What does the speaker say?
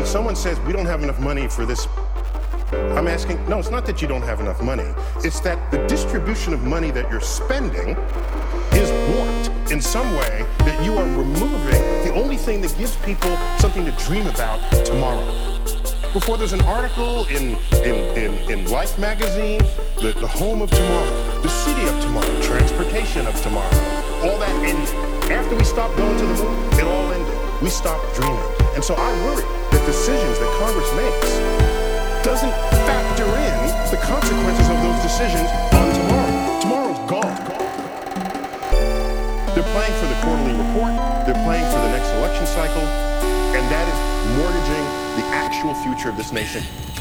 when someone says we don't have enough money for this, I'm asking, no, it's not that you don't have enough money. It's that the distribution of money that you're spending is warped in some way, that you are removing the only thing that gives people something to dream about tomorrow. Before there's an article in Life magazine, the home of tomorrow, the city of tomorrow, transportation of tomorrow, all that ended. After we stopped going to the moon, it all ended. We stopped dreaming. And so I worry that decisions that Congress makes doesn't factor in the consequences of those decisions on tomorrow. Tomorrow's gone. They're playing for the quarterly report, they're playing for the next election cycle, and that is mortgaging the actual future of this nation